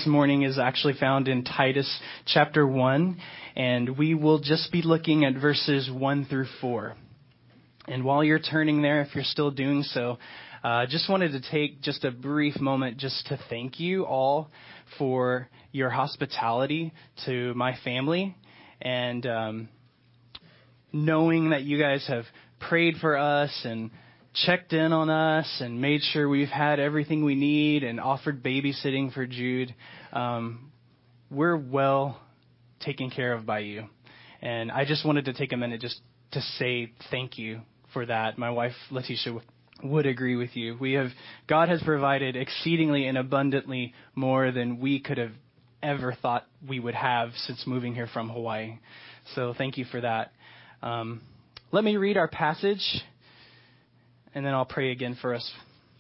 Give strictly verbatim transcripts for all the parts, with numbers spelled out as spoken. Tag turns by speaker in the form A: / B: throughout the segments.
A: this morning is actually found in Titus chapter one, and we will just be looking at verses one through four. And while you're turning there, if you're still doing so, I uh, just wanted to take just a brief moment just to thank you all for your hospitality to my family, and um, knowing that you guys have prayed for us and checked in on us and made sure we've had everything we need and offered babysitting for Jude. Um, we're well taken care of by you. And I just wanted to take a minute just to say thank you for that. My wife, Letitia, w- would agree with you. We have, God has provided exceedingly and abundantly more than we could have ever thought we would have since moving here from Hawaii. So thank you for that. Um, let me read our passage, and then I'll pray again for us.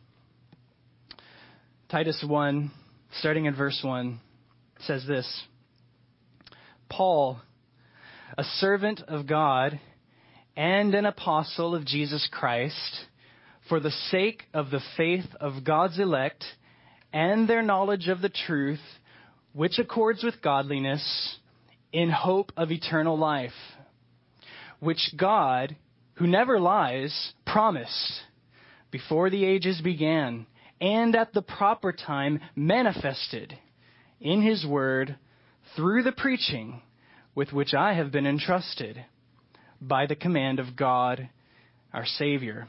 A: Titus one, starting in verse one, says this: Paul, a servant of God and an apostle of Jesus Christ, for the sake of the faith of God's elect and their knowledge of the truth, which accords with godliness, in hope of eternal life, which God, who never lies, promised before the ages began, and at the proper time manifested in his word through the preaching with which I have been entrusted by the command of God, our Savior.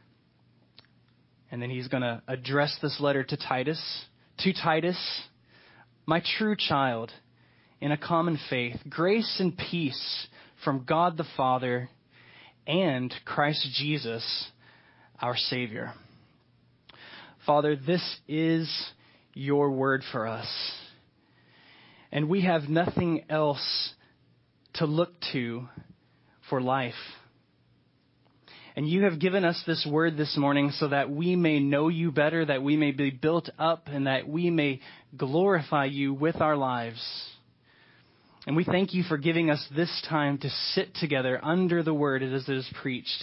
A: And then he's going to address this letter to Titus. To Titus, my true child, in a common faith, grace and peace from God the Father and Christ Jesus, our Savior. Father, this is your word for us, and we have nothing else to look to for life. And you have given us this word this morning so that we may know you better, that we may be built up, and that we may glorify you with our lives. And we thank you for giving us this time to sit together under the word as it is preached.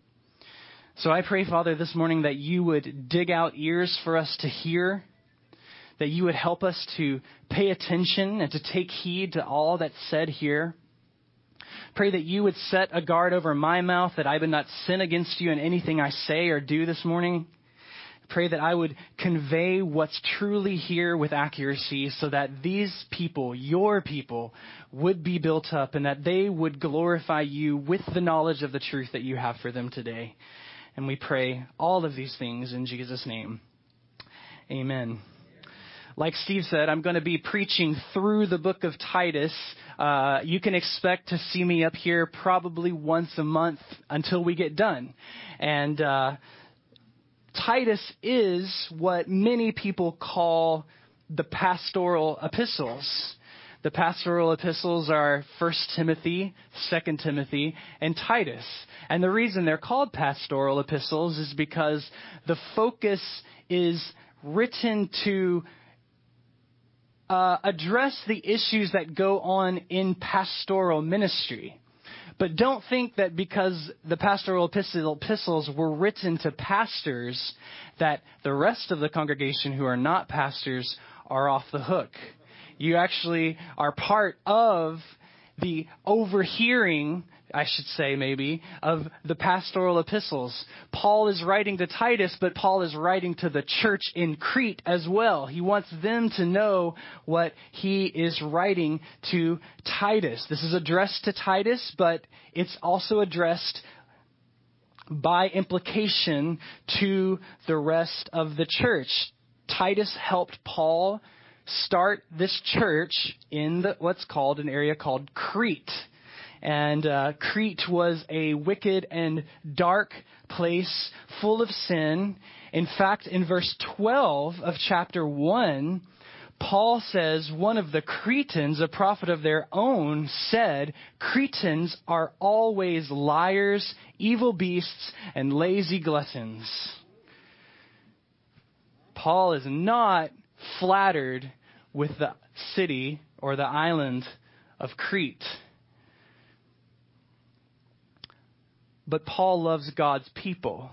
A: So I pray, Father, this morning that you would dig out ears for us to hear, that you would help us to pay attention and to take heed to all that's said here. Pray that you would set a guard over my mouth, that I would not sin against you in anything I say or do this morning. Pray that I would convey what's truly here with accuracy so that these people, your people, would be built up and that they would glorify you with the knowledge of the truth that you have for them today. And we pray all of these things in Jesus' name. Amen. Like Steve said, I'm going to be preaching through the book of Titus. Uh, you can expect to see me up here probably once a month until we get done. And uh, Titus is what many people call the pastoral epistles. The pastoral epistles are First Timothy, Second Timothy, and Titus. And the reason they're called pastoral epistles is because the focus is written to uh, address the issues that go on in pastoral ministry. But don't think that because the pastoral epistles were written to pastors, that the rest of the congregation who are not pastors are off the hook. You actually are part of the overhearing, I should say maybe, of the pastoral epistles. Paul is writing to Titus, but Paul is writing to the church in Crete as well. He wants them to know what he is writing to Titus. This is addressed to Titus, but it's also addressed by implication to the rest of the church. Titus helped Paul start this church in the, what's called an area called Crete. And uh, Crete was a wicked and dark place full of sin. In fact, in verse twelve of chapter one, Paul says one of the Cretans, a prophet of their own, said, "Cretans are always liars, evil beasts, and lazy gluttons." Paul is not flattered with the city or the island of Crete. But Paul loves God's people.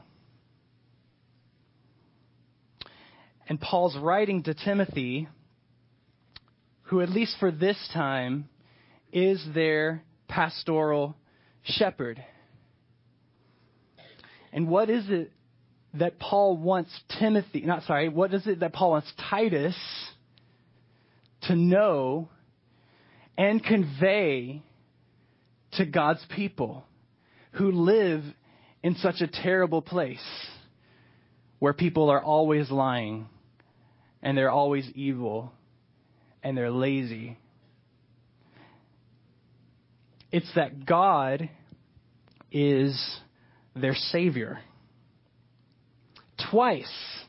A: And Paul's writing to Timothy who, at least for this time, is their pastoral shepherd. And what is it that Paul wants Timothy, not sorry, what is it that Paul wants Titus to know and convey to God's people who live in such a terrible place where people are always lying and they're always evil and they're lazy? It's that God is their Savior. Twice,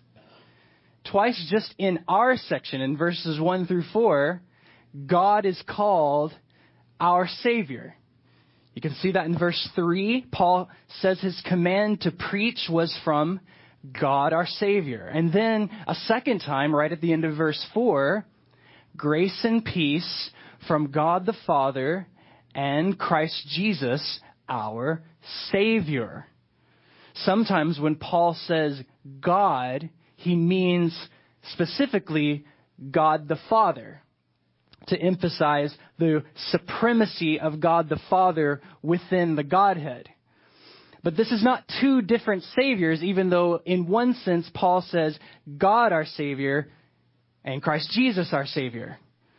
A: twice just in our section, in verses one through four, God is called our Savior. You can see that in verse three. Paul says his command to preach was from God our Savior. And then a second time, right at the end of verse four, grace and peace from God the Father and Christ Jesus our Savior. Sometimes when Paul says God, he means specifically God the Father, to emphasize the supremacy of God the Father within the Godhead. But this is not two different Saviors, even though in one sense Paul says God our Savior and Christ Jesus our Savior.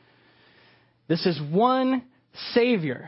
A: This is one Savior.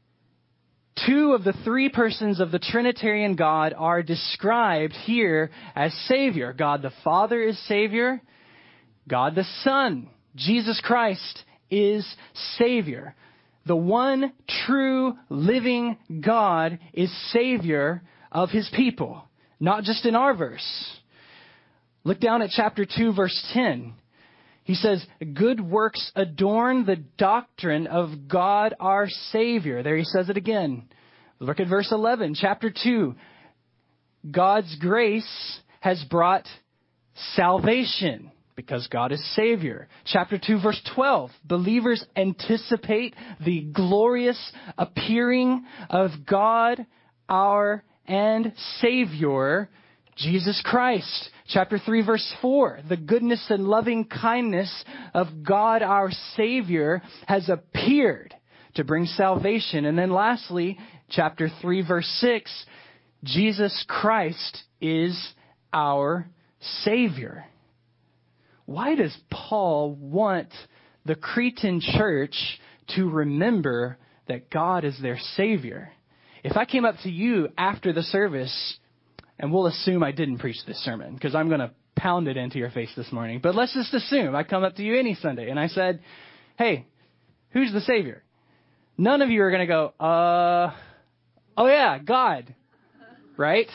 A: Two of the three persons of the Trinitarian God are described here as Savior. God the Father is Savior. God the Son, Jesus Christ, is Savior. The one true living God is Savior of his people, not just in our verse. Look down at chapter two, verse ten. He says, good works adorn the doctrine of God our Savior. There he says it again. Look at verse eleven, chapter two. God's grace has brought salvation because God is Savior. Chapter two, verse twelve. Believers anticipate the glorious appearing of God our and Savior, Jesus Christ. Chapter three, verse four, the goodness and loving kindness of God our Savior has appeared to bring salvation. And then lastly, chapter three, verse six, Jesus Christ is our Savior. Why does Paul want the Cretan church to remember that God is their Savior? If I came up to you after the service, and we'll assume I didn't preach this sermon because I'm going to pound it into your face this morning. But let's just assume I come up to you any Sunday and I said, hey, who's the Savior? None of you are going to go, uh, oh yeah, God, right?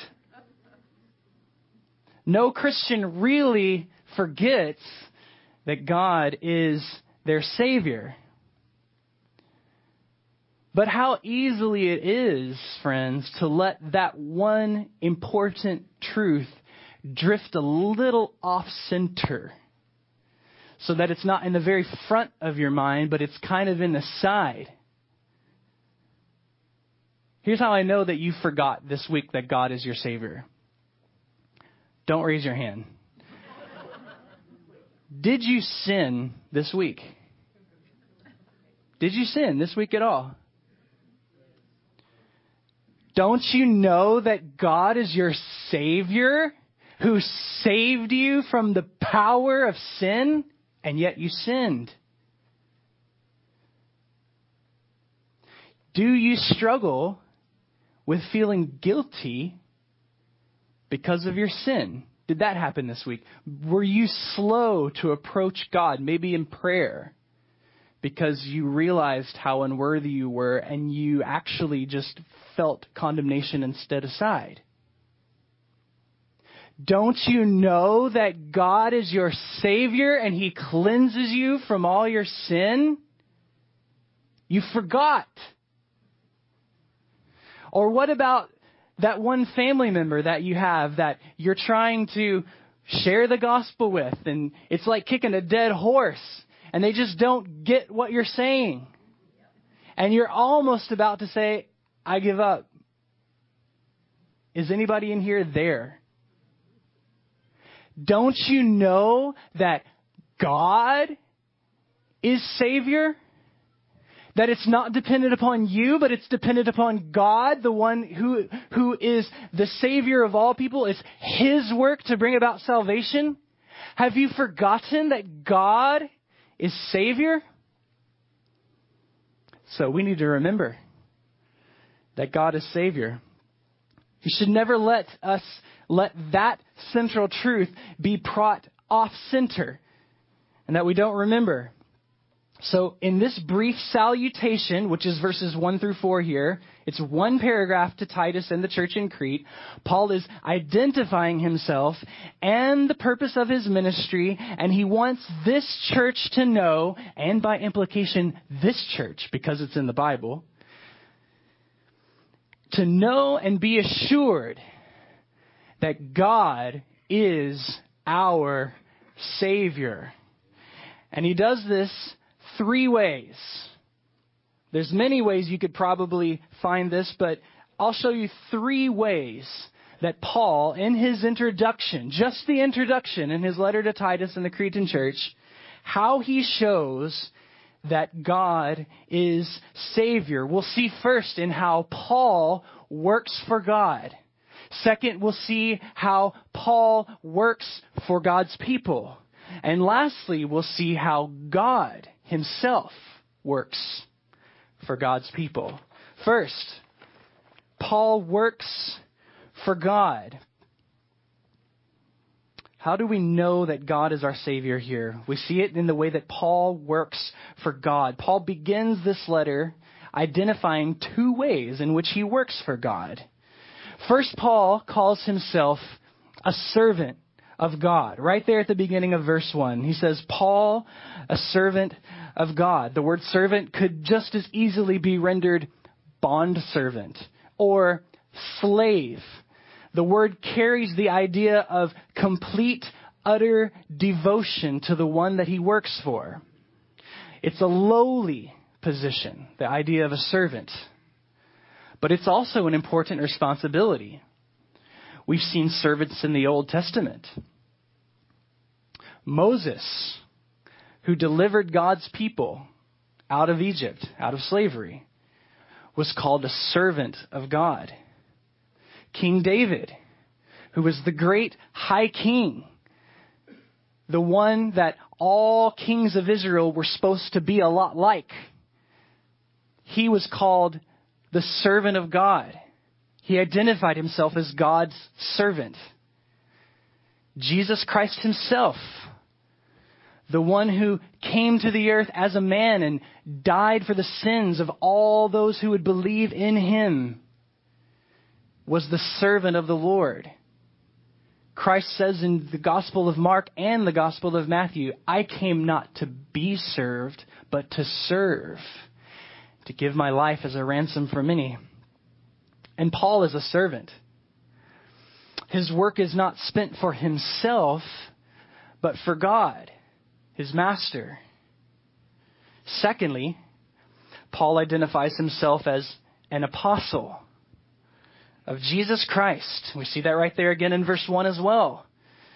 A: No Christian really forgets that God is their Savior. But how easily it is, friends, to let that one important truth drift a little off center so that it's not in the very front of your mind, but it's kind of in the side. Here's how I know that you forgot this week that God is your Savior. Don't raise your hand. Did you sin this week? Did you sin this week at all? Don't you know that God is your Savior who saved you from the power of sin, and yet you sinned? Do you struggle with feeling guilty because of your sin? Did that happen this week? Were you slow to approach God, maybe in prayer, because you realized how unworthy you were and you actually just felt condemnation instead aside? Don't you know that God is your Savior and He cleanses you from all your sin? You forgot. Or what about that one family member that you have that you're trying to share the gospel with, and it's like kicking a dead horse, and they just don't get what you're saying. And you're almost about to say, I give up. Is anybody in here there? Don't you know that God is Savior, that it's not dependent upon you, but it's dependent upon God, the one who, who is the Savior of all people. It's His work to bring about salvation. Have you forgotten that God is Savior? So we need to remember that God is Savior. You should never let us let that central truth be brought off center and that we don't remember. So in this brief salutation, which is verses one through four here, it's one paragraph to Titus and the church in Crete. Paul is identifying himself and the purpose of his ministry, and he wants this church to know, and by implication, this church, because it's in the Bible, to know and be assured that God is our Savior. And he does this three ways. There's many ways you could probably find this, but I'll show you three ways that Paul, in his introduction, just the introduction in his letter to Titus and the Cretan church, how he shows that God is Savior. We'll see first in how Paul works for God. Second, we'll see how Paul works for God's people. And lastly, we'll see how God Himself works for God's people. First, Paul works for God. How do we know that God is our Savior here? We see it in the way that Paul works for God. Paul begins this letter identifying two ways in which he works for God. First, Paul calls himself a servant of God. Right there at the beginning of verse one, he says, Paul, a servant of God. The word servant could just as easily be rendered bondservant or slave. The word carries the idea of complete, utter devotion to the one that he works for. It's a lowly position, the idea of a servant. But it's also an important responsibility. We've seen servants in the Old Testament. Moses, who delivered God's people out of Egypt, out of slavery, was called a servant of God. King David, who was the great high king, the one that all kings of Israel were supposed to be a lot like, he was called the servant of God. He identified himself as God's servant. Jesus Christ Himself, the one who came to the earth as a man and died for the sins of all those who would believe in Him, was the servant of the Lord. Christ says in the Gospel of Mark and the Gospel of Matthew, I came not to be served, but to serve, to give my life as a ransom for many. And Paul is a servant. His work is not spent for himself, but for God, His master. Secondly, Paul identifies himself as an apostle of Jesus Christ. We see that right there again in verse one as well.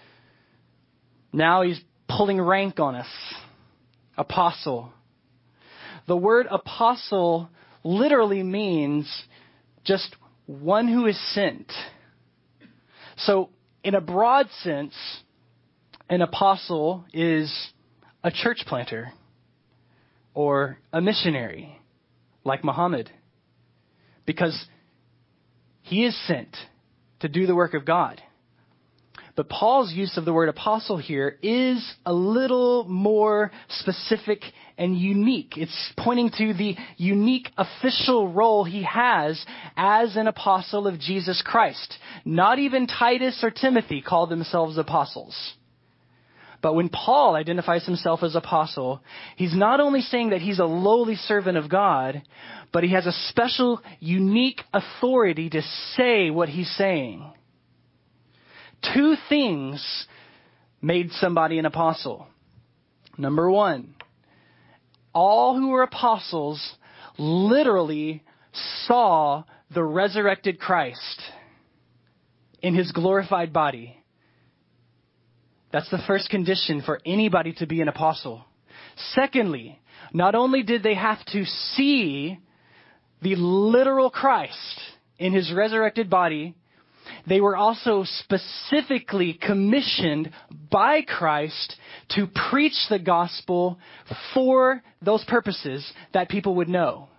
A: Now he's pulling rank on us. Apostle. The word apostle literally means just one who is sent. So in a broad sense, an apostle is a church planter or a missionary like Muhammad, because he is sent to do the work of God. But Paul's use of the word apostle here is a little more specific and unique. It's pointing to the unique official role he has as an apostle of Jesus Christ. Not even Titus or Timothy call themselves apostles. But when Paul identifies himself as apostle, he's not only saying that he's a lowly servant of God, but he has a special, unique authority to say what he's saying. Two things made somebody an apostle. Number one, all who were apostles literally saw the resurrected Christ in His glorified body. That's the first condition for anybody to be an apostle. Secondly, not only did they have to see the literal Christ in his resurrected body, they were also specifically commissioned by Christ to preach the gospel for those purposes that people would know.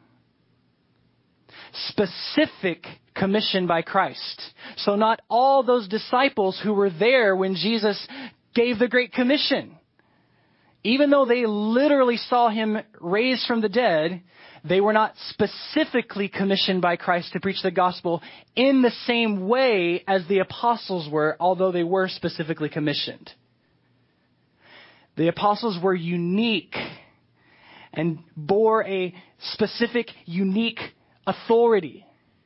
A: Specific commission by Christ. So not all those disciples who were there when Jesus gave the Great Commission, even though they literally saw him raised from the dead, they were not specifically commissioned by Christ to preach the gospel in the same way as the apostles were, although they were specifically commissioned. The apostles were unique and bore a specific, unique authority.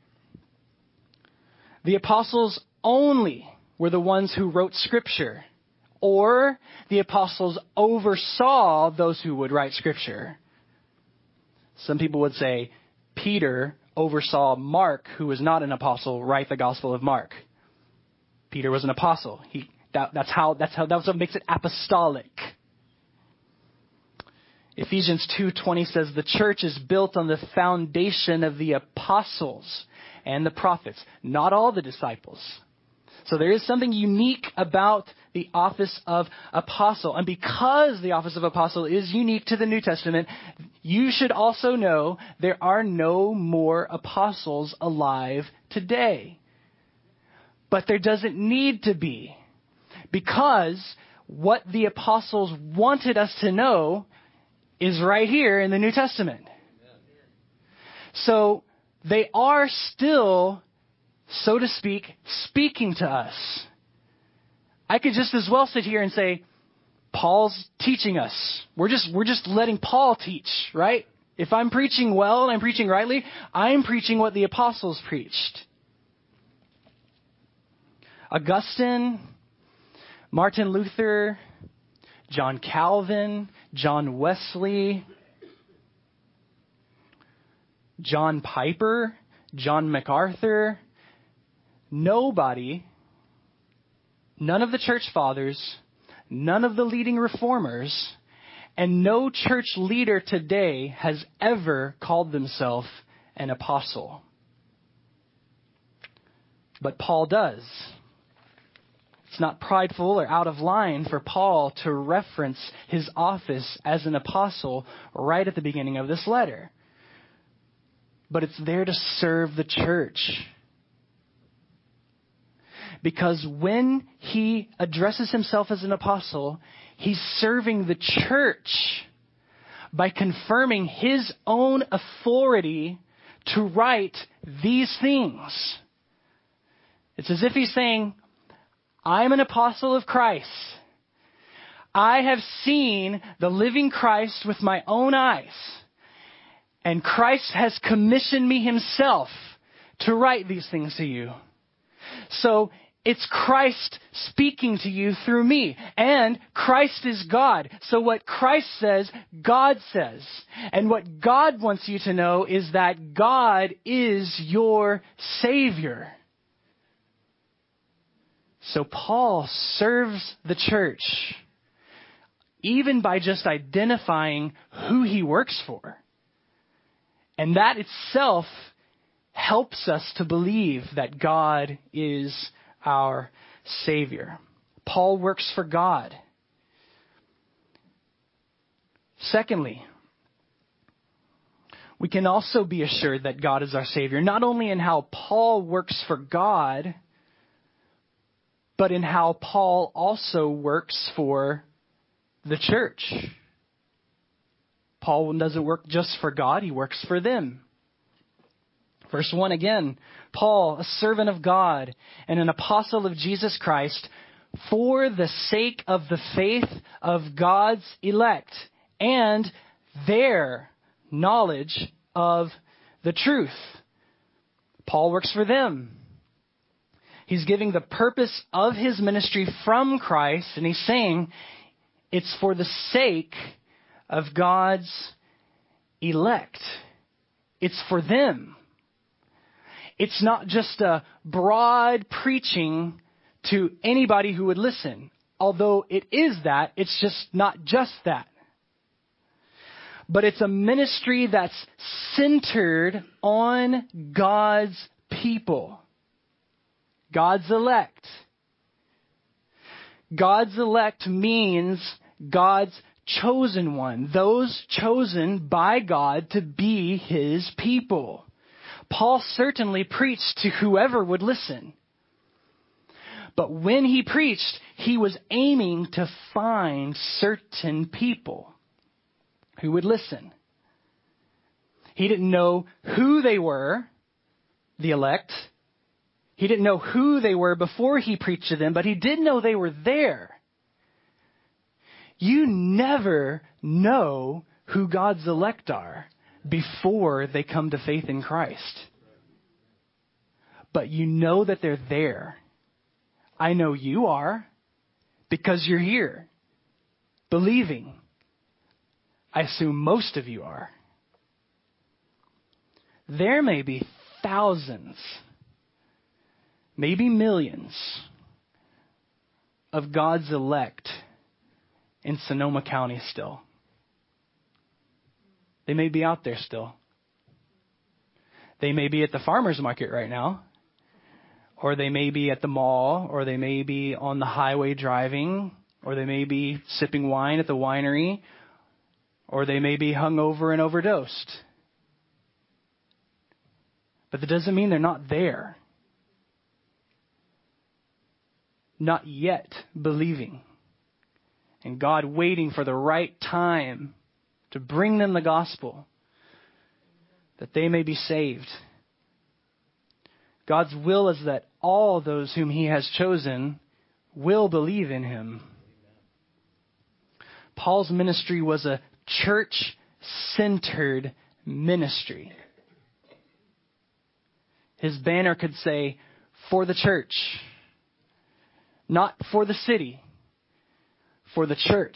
A: The apostles only were the ones who wrote Scripture, or the apostles oversaw those who would write Scripture. Some people would say Peter oversaw Mark, who was not an apostle, write the Gospel of Mark. Peter was an apostle. He, that, that's how, that's how, that's what makes it apostolic. Ephesians two twenty says the church is built on the foundation of the apostles and the prophets, not all the disciples. So there is something unique about the office of apostle. And because the office of apostle is unique to the New Testament, you should also know there are no more apostles alive today. But there doesn't need to be, because what the apostles wanted us to know is right here in the New Testament. So they are still, so to speak, speaking to us. I could just as well sit here and say, Paul's teaching us. We're just, we're just letting Paul teach, right? If I'm preaching well and I'm preaching rightly, I'm preaching what the apostles preached. Augustine, Martin Luther, John Calvin, John Wesley, John Piper, John MacArthur. Nobody, none of the church fathers, none of the leading reformers, and no church leader today has ever called themselves an apostle. But Paul does. It's not prideful or out of line for Paul to reference his office as an apostle right at the beginning of this letter. But it's there to serve the church. Because when he addresses himself as an apostle, he's serving the church by confirming his own authority to write these things. It's as if he's saying, I'm an apostle of Christ. I have seen the living Christ with my own eyes. And Christ has commissioned me himself to write these things to you. So it's Christ speaking to you through me. And Christ is God. So what Christ says, God says. And what God wants you to know is that God is your Savior. So Paul serves the church even by just identifying who he works for. And that itself helps us to believe that God is our Savior. Paul works for God. Secondly, we can also be assured that God is our Savior, not only in how Paul works for God, but in how Paul also works for the church. Paul doesn't work just for God, he works for them. Verse one again, Paul, a servant of God and an apostle of Jesus Christ, for the sake of the faith of God's elect and their knowledge of the truth. Paul works for them. He's giving the purpose of his ministry from Christ, and he's saying it's for the sake of God's elect. It's for them. It's not just a broad preaching to anybody who would listen. Although it is that, it's just not just that. but it's a ministry that's centered on God's people, God's elect. God's elect means God's chosen one, those chosen by God to be his people. Paul certainly preached to whoever would listen. But when he preached, he was aiming to find certain people who would listen. He didn't know who they were, the elect. He didn't know who they were before he preached to them, but he did know they were there. You never know who God's elect are before they come to faith in Christ. But you know that they're there. I know you are because you're here, believing. I assume most of you are. There may be thousands, maybe millions of God's elect in Sonoma County still. They may be out there still. They may be at the farmer's market right now. Or they may be at the mall, or they may be on the highway driving, or they may be sipping wine at the winery, or they may be hungover and overdosed. But that doesn't mean they're not there. Not yet believing. And God waiting for the right time to bring them the gospel, that they may be saved. God's will is that all those whom he has chosen will believe in him. Paul's ministry was a church-centered ministry. His banner could say, for the church. Not for the city, for the church.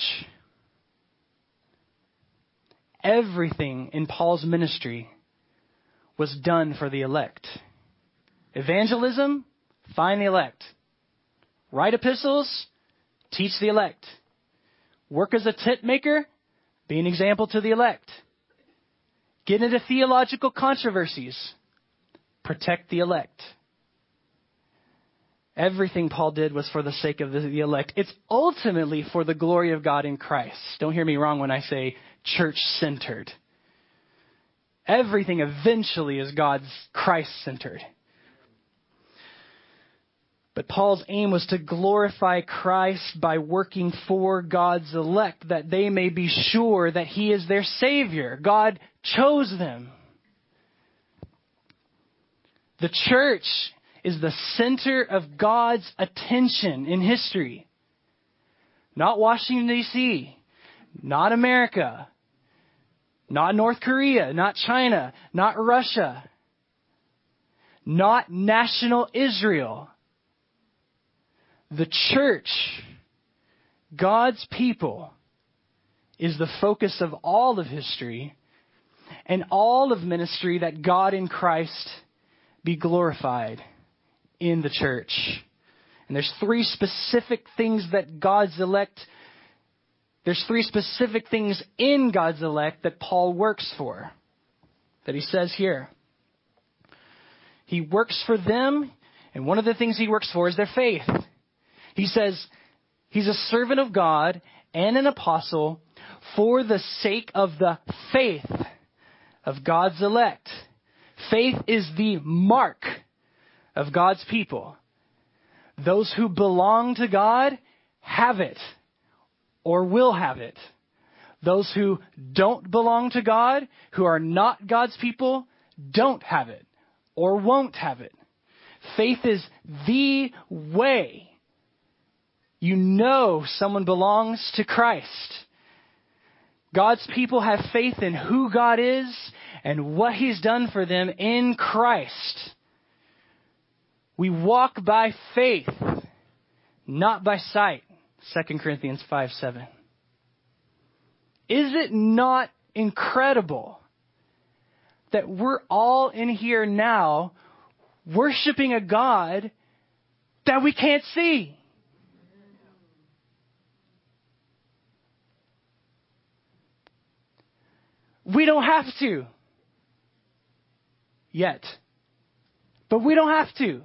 A: Everything in Paul's ministry was done for the elect. Evangelism, find the elect. Write epistles, teach the elect. Work as a tent maker, be an example to the elect. Get into theological controversies, protect the elect. Everything Paul did was for the sake of the elect. It's ultimately for the glory of God in Christ. Don't hear me wrong when I say church-centered. Everything eventually is God's Christ-centered. But Paul's aim was to glorify Christ by working for God's elect, that they may be sure that he is their Savior. God chose them. The church is the center of God's attention in history. Not Washington, D C, not America, not North Korea, not China, not Russia, not national Israel. The church, God's people, is the focus of all of history and all of ministry, that God in Christ be glorified in the church. And there's three specific things that God's elect, there's three specific things in God's elect that Paul works for, that he says here. He works for them, and one of the things he works for is their faith. He says he's a servant of God and an apostle for the sake of the faith of God's elect. Faith is the mark of God's people. Those who belong to God have it or will have it. Those who don't belong to God, who are not God's people, don't have it or won't have it. Faith is the way you know someone belongs to Christ. God's people have faith in who God is and what he's done for them in Christ. We walk by faith, not by sight. Second Corinthians five seven. Is it not incredible that we're all in here now worshiping a God that we can't see? We don't have to. Yet. But we don't have to.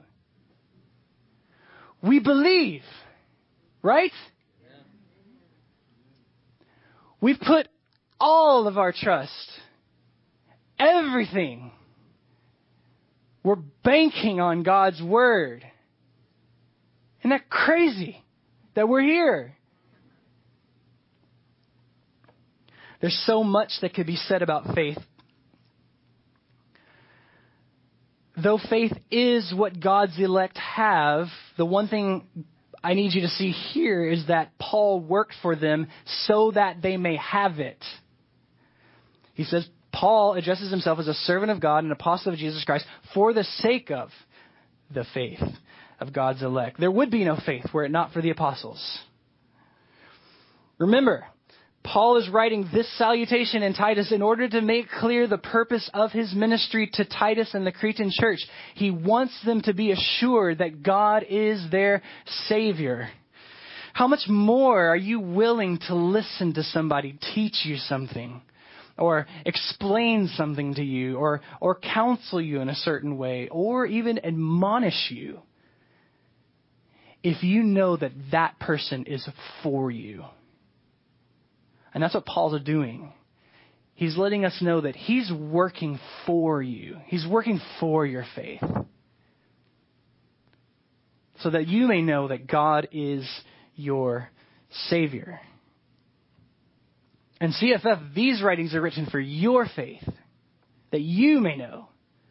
A: We believe. Right? Yeah. We've put all of our trust, everything. We're banking on God's word. Isn't that crazy that we're here? There's so much that could be said about faith. Though faith is what God's elect have, the one thing I need you to see here is that Paul worked for them so that they may have it. He says, Paul addresses himself as a servant of God, an apostle of Jesus Christ, for the sake of the faith of God's elect. There would be no faith were it not for the apostles. Remember, Paul is writing this salutation in Titus in order to make clear the purpose of his ministry to Titus and the Cretan church. He wants them to be assured that God is their Savior. How much more are you willing to listen to somebody teach you something, or explain something to you, or, or counsel you in a certain way, or even admonish you, if you know that that person is for you? And that's what Paul's doing. He's letting us know that he's working for you. He's working for your faith. So that you may know that God is your Savior. And C F F, these writings are written for your faith. That you may know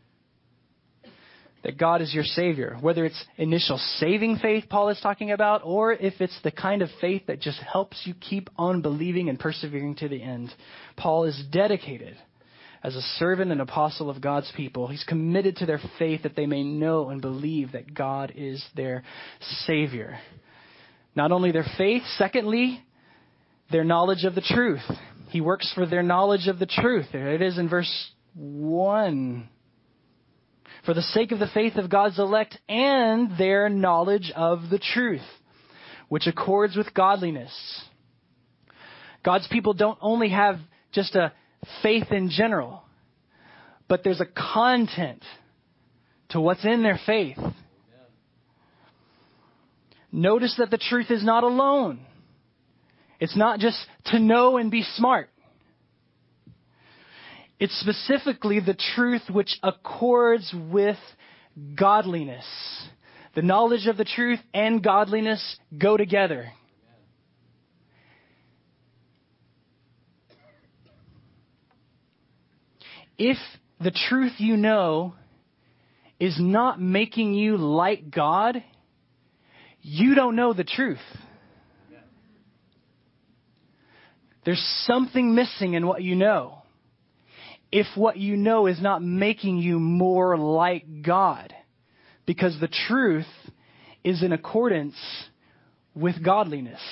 A: that God is your Savior. Whether it's initial saving faith Paul is talking about, or if it's the kind of faith that just helps you keep on believing and persevering to the end. Paul is dedicated as a servant and apostle of God's people. He's committed to their faith that they may know and believe that God is their Savior. Not only their faith, secondly, their knowledge of the truth. He works for their knowledge of the truth. There it is in verse one. For the sake of the faith of God's elect and their knowledge of the truth, which accords with godliness. God's people don't only have just a faith in general, but there's a content to what's in their faith. Yeah. Notice that the truth is not alone. It's not just to know and be smart. It's specifically the truth which accords with godliness. The knowledge of the truth and godliness go together. If the truth you know is not making you like God, you don't know the truth. There's something missing in what you know. If what you know is not making you more like God, because the truth is in accordance with godliness.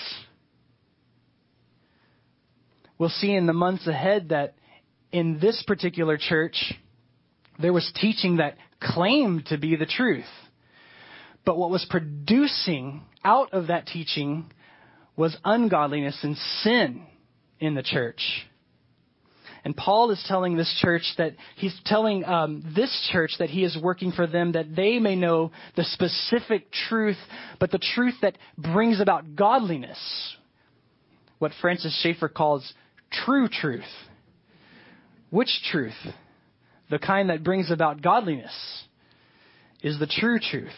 A: We'll see in the months ahead that in this particular church, there was teaching that claimed to be the truth. But what was producing out of that teaching was ungodliness and sin in the church. And Paul is telling this church that he's telling um, this church that he is working for them, that they may know the specific truth, but the truth that brings about godliness. What Francis Schaeffer calls true truth. Which truth? The kind that brings about godliness is the true truth.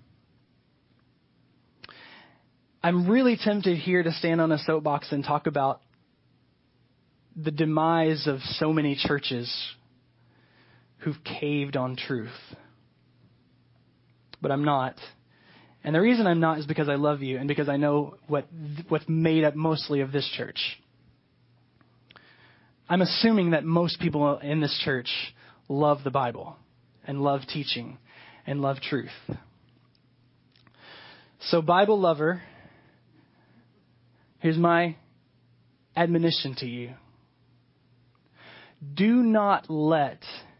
A: I'm really tempted here to stand on a soapbox and talk about the demise of so many churches who've caved on truth. But I'm not. And the reason I'm not is because I love you and because I know what what's made up mostly of this church. I'm assuming that most people in this church love the Bible and love teaching and love truth. So, Bible lover, here's my admonition to you. Do not let,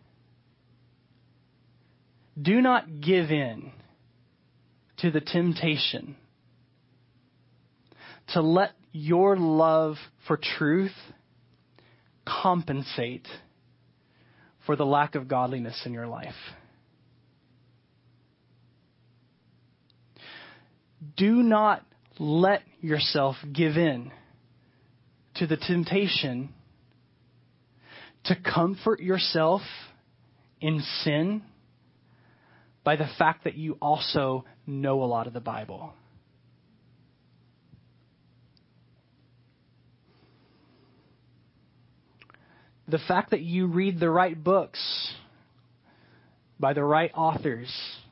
A: do not give in to the temptation to let your love for truth compensate for the lack of godliness in your life. Do not let yourself give in to the temptation to comfort yourself in sin by the fact that you also know a lot of the Bible. The fact that you read the right books by the right authors,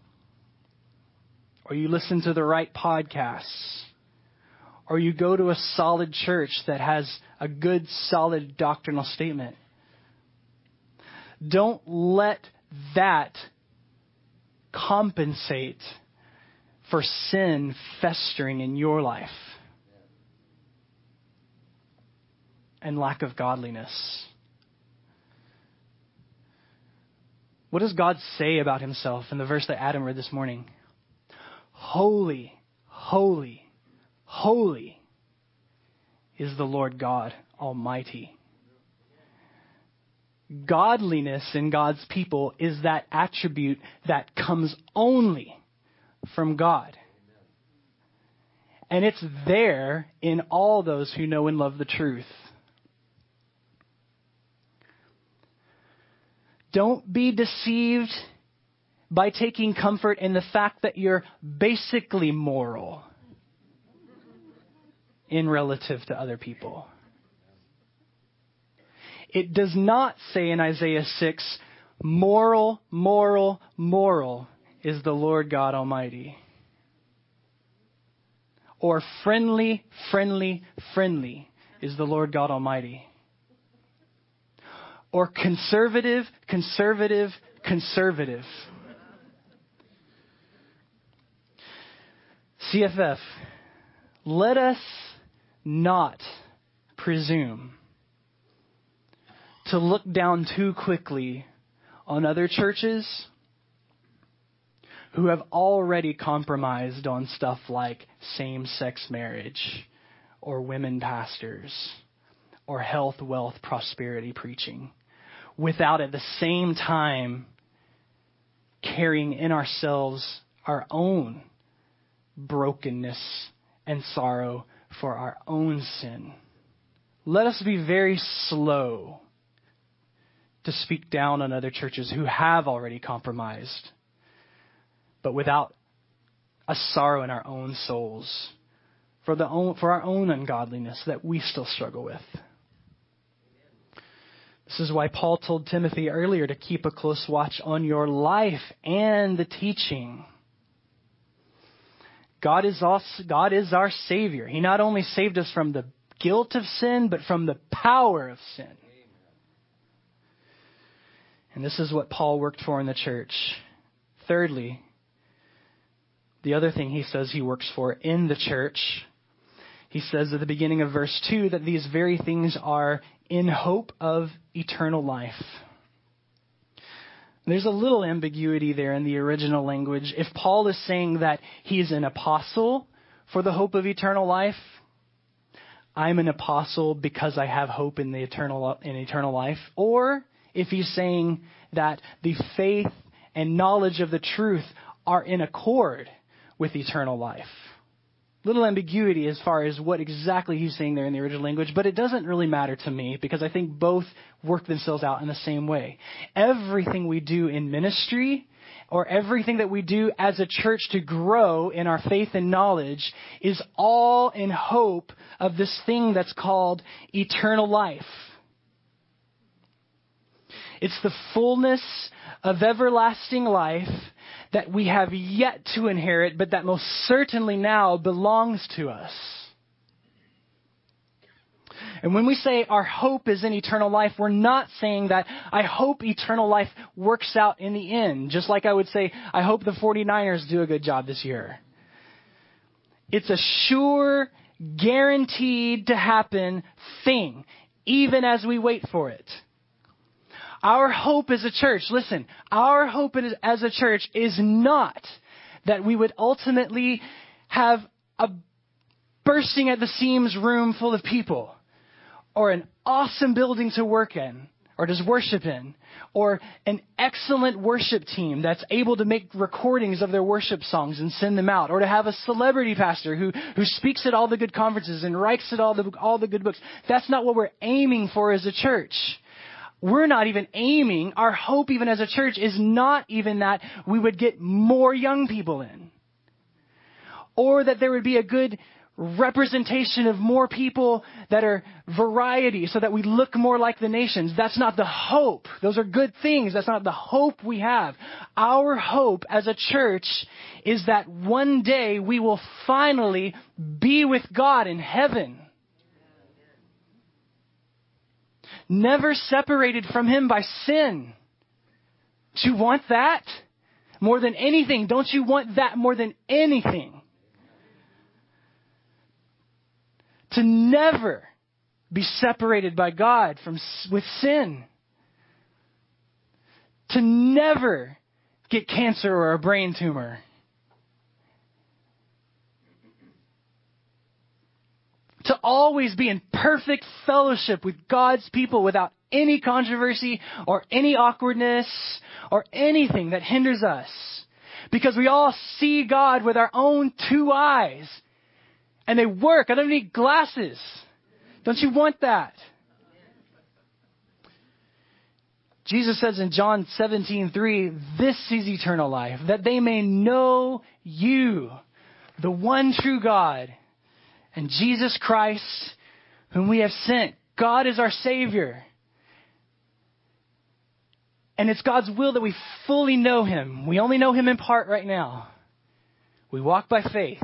A: or you listen to the right podcasts, or you go to a solid church that has a good, solid doctrinal statement. Don't let that compensate for sin festering in your life and lack of godliness. What does God say about himself in the verse that Adam read this morning? Holy, holy, holy is the Lord God Almighty. Godliness in God's people is that attribute that comes only from God. And it's there in all those who know and love the truth. Don't be deceived by taking comfort in the fact that you're basically moral in relative to other people. It does not say in Isaiah six, moral, moral, moral is the Lord God Almighty. Or friendly, friendly, friendly is the Lord God Almighty. Or conservative, conservative, conservative. C F F, let us not presume to look down too quickly on other churches who have already compromised on stuff like same-sex marriage or women pastors or health, wealth, prosperity preaching, without at the same time carrying in ourselves our own brokenness and sorrow for our own sin. Let us be very slow to speak down on other churches who have already compromised, but without a sorrow in our own souls for the own, for our own ungodliness that we still struggle with. This is why Paul told Timothy earlier to keep a close watch on your life and the teaching. God is also, God is our Savior. He not only saved us from the guilt of sin, but from the power of sin. And this is what Paul worked for in the church. Thirdly, the other thing he says he works for in the church, he says at the beginning of verse two that these very things are in hope of eternal life. There's a little ambiguity there in the original language. If Paul is saying that he's an apostle for the hope of eternal life, I'm an apostle because I have hope in the eternal in eternal life. Or if he's saying that the faith and knowledge of the truth are in accord with eternal life. Little ambiguity as far as what exactly he's saying there in the original language, but it doesn't really matter to me because I think both work themselves out in the same way. Everything we do in ministry or everything that we do as a church to grow in our faith and knowledge is all in hope of this thing that's called eternal life. It's the fullness of everlasting life that we have yet to inherit, but that most certainly now belongs to us. And when we say our hope is in eternal life, we're not saying that I hope eternal life works out in the end. Just like I would say, I hope the 49ers do a good job this year. It's a sure, guaranteed to happen thing, even as we wait for it. Our hope as a church, listen, our hope as a church is not that we would ultimately have a bursting at the seams room full of people, or an awesome building to work in, or just worship in, or an excellent worship team that's able to make recordings of their worship songs and send them out, or to have a celebrity pastor who, who speaks at all the good conferences and writes at all the, all the good books. That's not what we're aiming for as a church. We're not even aiming, our hope even as a church is not even that we would get more young people in, or that there would be a good representation of more people that are variety so that we look more like the nations. That's not the hope. Those are good things. That's not the hope we have. Our hope as a church is that one day we will finally be with God in heaven. Never separated from Him by sin. Do you want that? More than anything, don't you want that more than anything? To never be separated by God from with sin. To never get cancer or a brain tumor. To always be in perfect fellowship with God's people without any controversy or any awkwardness or anything that hinders us. Because we all see God with our own two eyes. And they work. I don't need glasses. Don't you want that? Jesus says in John seventeen three, this is eternal life, that they may know you, the one true God, and Jesus Christ, whom we have sent. God is our Savior. And it's God's will that we fully know Him. We only know Him in part right now. We walk by faith.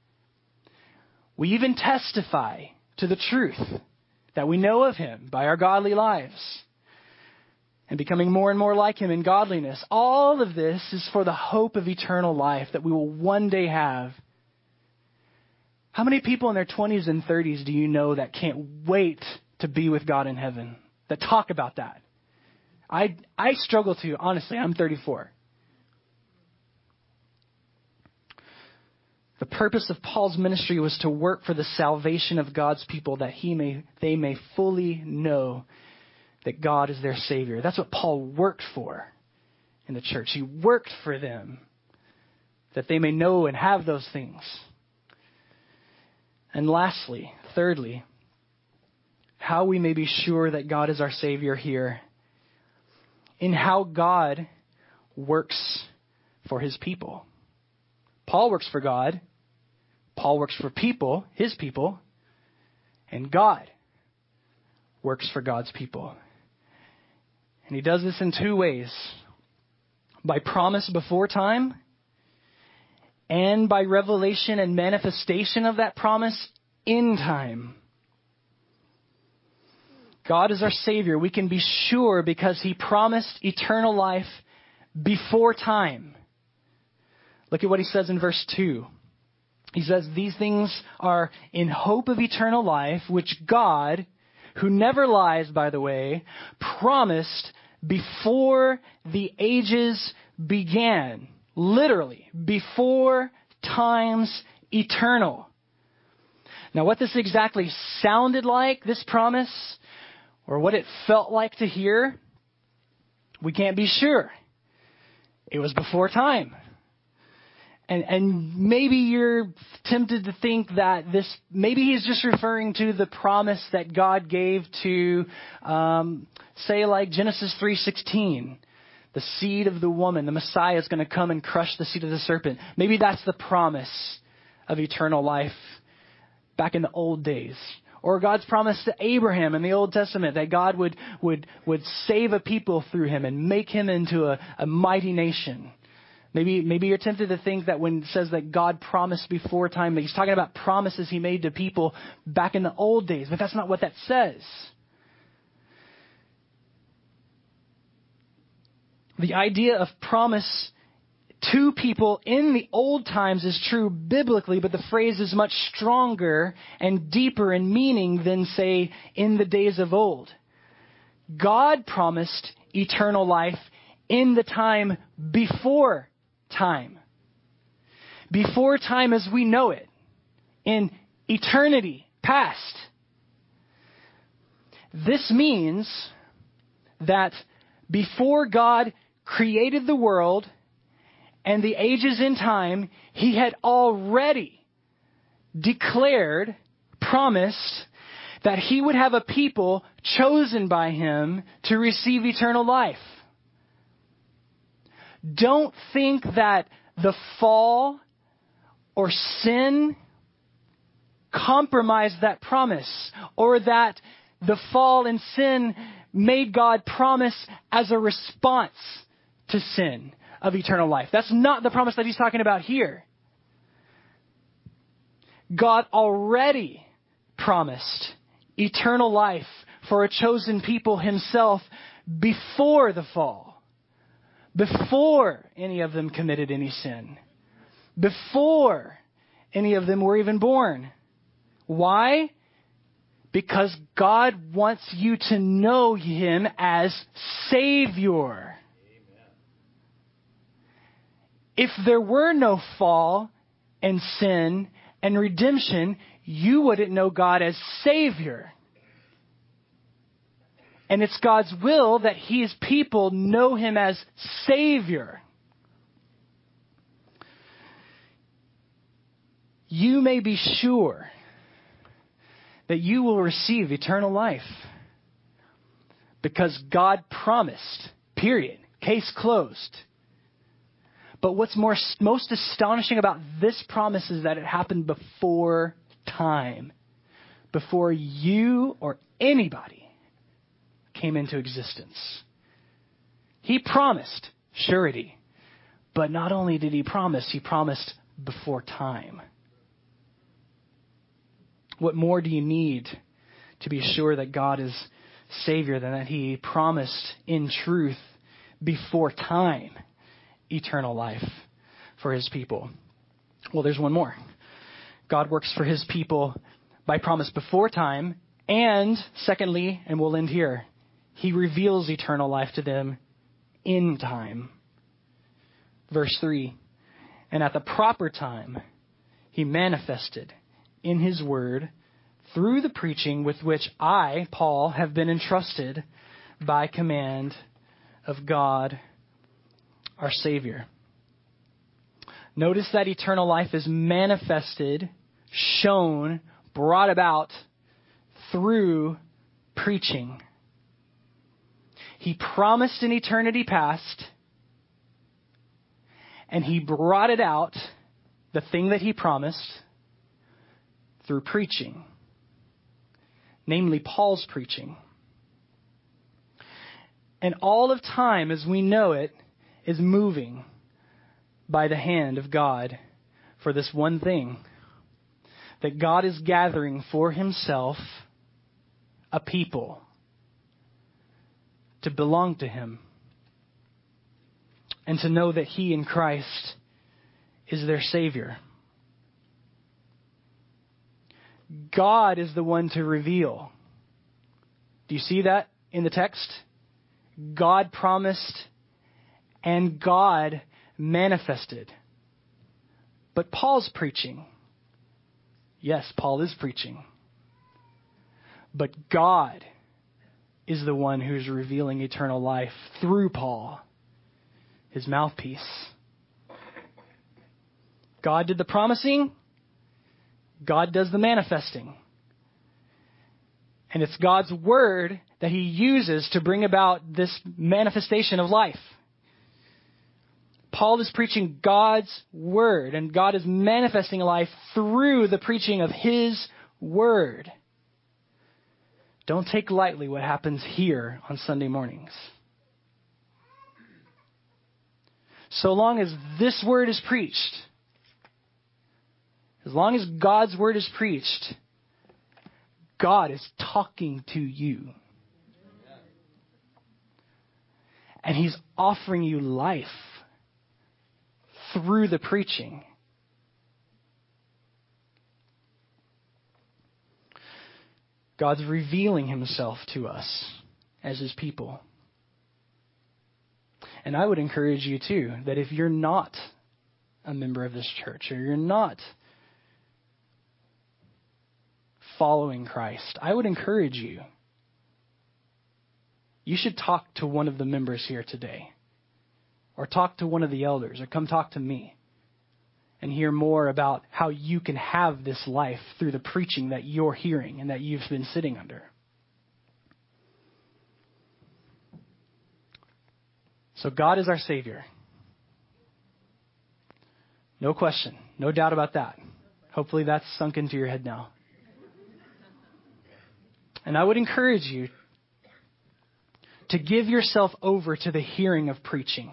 A: We even testify to the truth that we know of Him by our godly lives and becoming more and more like Him in godliness. All of this is for the hope of eternal life that we will one day have. How many people in their twenties and thirties do you know that can't wait to be with God in heaven? That talk about that? I I struggle to, honestly. I'm thirty-four. The purpose of Paul's ministry was to work for the salvation of God's people, that he may they may fully know that God is their Savior. That's what Paul worked for in the church. He worked for them, that they may know and have those things. And lastly, thirdly, how we may be sure that God is our Savior here, in how God works for His people. Paul works for God. Paul works for people, his people. And God works for God's people. And He does this in two ways. By promise before time, and by revelation and manifestation of that promise in time. God is our Savior. We can be sure because He promised eternal life before time. Look at what He says in verse two. He says, these things are in hope of eternal life, which God, who never lies, by the way, promised before the ages began. Literally, before times eternal. Now, what this exactly sounded like, this promise, or what it felt like to hear, we can't be sure. It was before time. And and maybe you're tempted to think that this, maybe He's just referring to the promise that God gave to, um, say like Genesis three sixteen. The seed of the woman, the Messiah is going to come and crush the seed of the serpent. Maybe that's the promise of eternal life back in the old days. Or God's promise to Abraham in the Old Testament that God would would would save a people through him and make him into a, a mighty nation. Maybe maybe you're tempted to think that when it says that God promised before time, that He's talking about promises He made to people back in the old days. But that's not what that says. The idea of promise to people in the old times is true biblically, but the phrase is much stronger and deeper in meaning than, say, in the days of old. God promised eternal life in the time before time. Before time as we know it. In eternity past. This means that before God created the world and the ages in time, he had already declared, promised, that he would have a people chosen by him to receive eternal life. Don't think that the fall or sin compromised that promise, or that the fall and sin made God promise as a response to sin of eternal life. That's not the promise that he's talking about here. God already promised eternal life for a chosen people himself before the fall, before any of them committed any sin, before any of them were even born. Why? Because God wants you to know him as Savior. Amen. If there were no fall and sin and redemption, you wouldn't know God as Savior. And it's God's will that his people know him as Savior. You may be sure that you will receive eternal life because God promised, period, case closed. But what's more, most astonishing about this promise is that it happened before time, before you or anybody came into existence. He promised surety, but not only did he promise, he promised before time. What more do you need to be sure that God is Savior than that he promised in truth before time eternal life for his people? Well, there's one more. God works for his people by promise before time. And secondly, and we'll end here, he reveals eternal life to them in time. Verse three, and at the proper time, he manifested in his word through the preaching with which I, Paul, have been entrusted by command of God, our Savior. Notice that eternal life is manifested, shown, brought about through preaching. He promised in eternity past, and he brought it out, the thing that he promised, through preaching, namely Paul's preaching. And all of time, as we know it, is moving by the hand of God for this one thing, that God is gathering for himself a people to belong to him and to know that he in Christ is their Savior. God is the one to reveal. Do you see that in the text? God promised and God manifested. But Paul's preaching. Yes, Paul is preaching. But God is the one who's revealing eternal life through Paul, his mouthpiece. God did the promising. God does the manifesting. And it's God's word that he uses to bring about this manifestation of life. Paul is preaching God's word, and God is manifesting life through the preaching of his word. Don't take lightly what happens here on Sunday mornings. So long as this word is preached, as long as God's word is preached, God is talking to you. And he's offering you life through the preaching. God's revealing himself to us as his people. And I would encourage you too, that if you're not a member of this church, or you're not following Christ, I would encourage you you should talk to one of the members here today, or talk to one of the elders, or come talk to me and hear more about how you can have this life through the preaching that you're hearing and that you've been sitting under. So God is our Savior. No question. No doubt about that. Hopefully that's sunk into your head now. And I would encourage you to give yourself over to the hearing of preaching.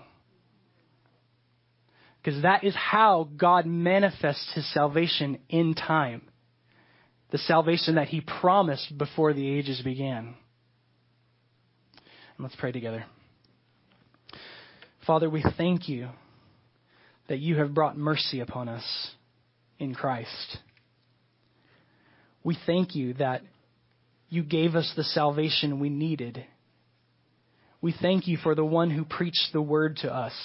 A: Because that is how God manifests his salvation in time. The salvation that he promised before the ages began. And let's pray together. Father, we thank you that you have brought mercy upon us in Christ. We thank you that you gave us the salvation we needed. We thank you for the one who preached the word to us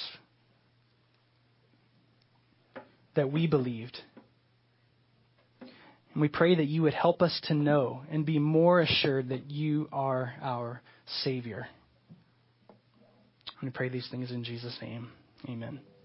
A: that we believed. And we pray that you would help us to know and be more assured that you are our Savior. And we pray these things in Jesus' name. Amen.